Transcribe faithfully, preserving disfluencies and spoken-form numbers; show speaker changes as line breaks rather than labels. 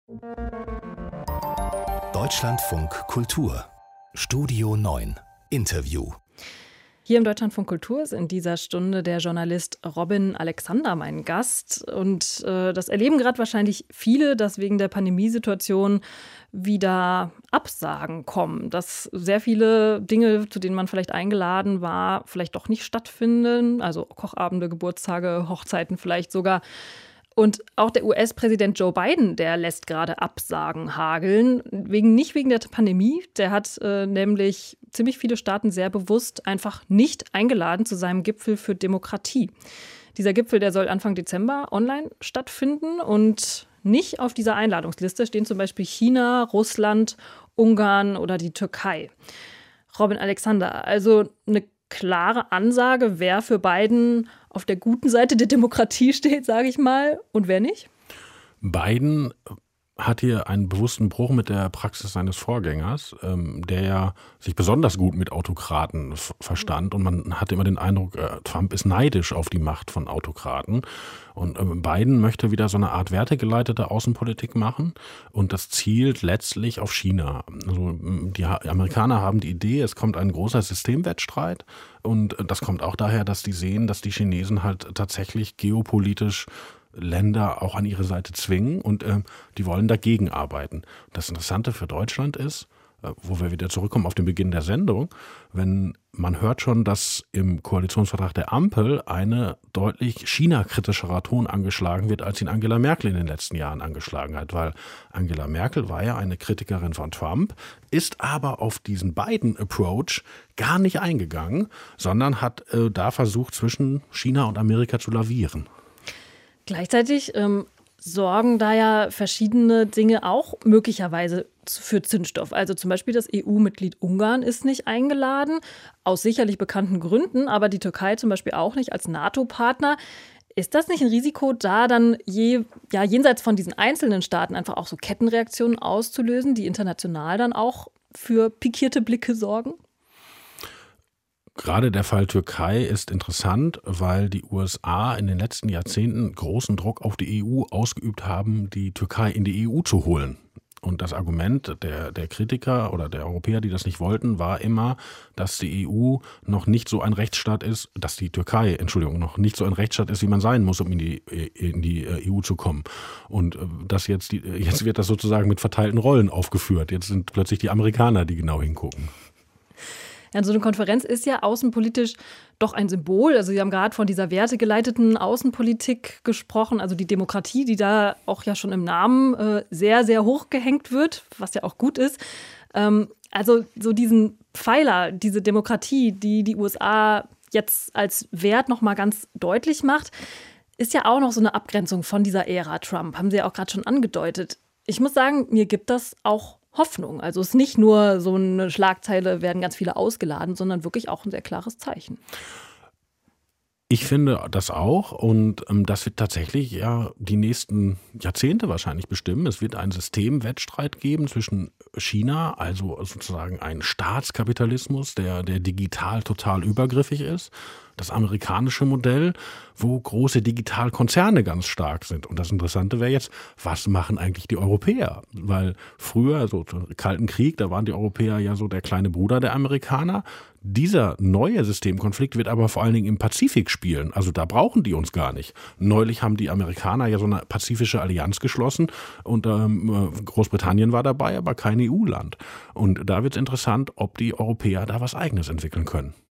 Deutschlandfunk Kultur Studio neun Interview.
Hier im Deutschlandfunk Kultur ist in dieser Stunde der Journalist Robin Alexander mein Gast. Und äh, das erleben gerade wahrscheinlich viele, dass wegen der Pandemiesituation wieder Absagen kommen. Dass sehr viele Dinge, zu denen man vielleicht eingeladen war, vielleicht doch nicht stattfinden. Also Kochabende, Geburtstage, Hochzeiten vielleicht sogar. Und auch der U S-Präsident Joe Biden, der lässt gerade Absagen hageln. Wegen, nicht wegen der Pandemie. Der hat äh, nämlich ziemlich viele Staaten sehr bewusst einfach nicht eingeladen zu seinem Gipfel für Demokratie. Dieser Gipfel, der soll Anfang Dezember online stattfinden. Und nicht auf dieser Einladungsliste stehen zum Beispiel China, Russland, Ungarn oder die Türkei. Robin Alexander, also eine klare Ansage, wer für Biden auf der guten Seite der Demokratie steht, sage ich mal, und wer nicht?
Biden hat hier einen bewussten Bruch mit der Praxis seines Vorgängers, ähm, der ja sich besonders gut mit Autokraten f- verstand. Und man hatte immer den Eindruck, äh, Trump ist neidisch auf die Macht von Autokraten. Und äh, Biden möchte wieder so eine Art wertegeleitete Außenpolitik machen. Und das zielt letztlich auf China. Also die ha- Amerikaner haben die Idee, es kommt ein großer Systemwettstreit. Und das kommt auch daher, dass die sehen, dass die Chinesen halt tatsächlich geopolitisch Länder auch an ihre Seite zwingen und äh, die wollen dagegen arbeiten. Das Interessante für Deutschland ist, äh, wo wir wieder zurückkommen auf den Beginn der Sendung, wenn man hört schon, dass im Koalitionsvertrag der Ampel eine deutlich China-kritischerer Ton angeschlagen wird, als ihn Angela Merkel in den letzten Jahren angeschlagen hat, weil Angela Merkel war ja eine Kritikerin von Trump, ist aber auf diesen beiden Approach gar nicht eingegangen, sondern hat äh, da versucht, zwischen China und Amerika zu lavieren.
Gleichzeitig ähm, sorgen da ja verschiedene Dinge auch möglicherweise für Zündstoff. Also zum Beispiel das E U-Mitglied Ungarn ist nicht eingeladen, aus sicherlich bekannten Gründen, aber die Türkei zum Beispiel auch nicht als NATO-Partner. Ist das nicht ein Risiko, da dann je, ja, jenseits von diesen einzelnen Staaten einfach auch so Kettenreaktionen auszulösen, die international dann auch für pikierte Blicke sorgen?
Gerade der Fall Türkei ist interessant, weil die U S A in den letzten Jahrzehnten großen Druck auf die E U ausgeübt haben, die Türkei in die E U zu holen. Und das Argument der, der Kritiker oder der Europäer, die das nicht wollten, war immer, dass die E U noch nicht so ein Rechtsstaat ist, dass die Türkei, Entschuldigung, noch nicht so ein Rechtsstaat ist, wie man sein muss, um in die, in die E U zu kommen. Und das jetzt, die, jetzt wird das sozusagen mit verteilten Rollen aufgeführt. Jetzt sind plötzlich die Amerikaner, die genau hingucken.
Ja, so eine Konferenz ist ja außenpolitisch doch ein Symbol. Also Sie haben gerade von dieser wertegeleiteten Außenpolitik gesprochen, also die Demokratie, die da auch ja schon im Namen äh, sehr, sehr hoch gehängt wird, was ja auch gut ist. Ähm, also so diesen Pfeiler, diese Demokratie, die die U S A jetzt als Wert noch mal ganz deutlich macht, ist ja auch noch so eine Abgrenzung von dieser Ära Trump, haben Sie ja auch gerade schon angedeutet. Ich muss sagen, mir gibt das auch Hoffnung. Also es ist nicht nur so eine Schlagzeile, werden ganz viele ausgeladen, sondern wirklich auch ein sehr klares Zeichen.
Ich finde das auch und ähm, das wird tatsächlich ja die nächsten Jahrzehnte wahrscheinlich bestimmen. Es wird einen Systemwettstreit geben zwischen China, also sozusagen ein Staatskapitalismus, der, der digital total übergriffig ist, das amerikanische Modell, wo große Digitalkonzerne ganz stark sind. Und das Interessante wäre jetzt, was machen eigentlich die Europäer? Weil früher, so im Kalten Krieg, da waren die Europäer ja so der kleine Bruder der Amerikaner. Dieser neue Systemkonflikt wird aber vor allen Dingen im Pazifik spielen. Also da brauchen die uns gar nicht. Neulich haben die Amerikaner ja so eine pazifische Allianz geschlossen und ähm, Großbritannien war dabei, aber kein E U-Land. Und da wird es interessant, ob die Europäer da was Eigenes entwickeln können.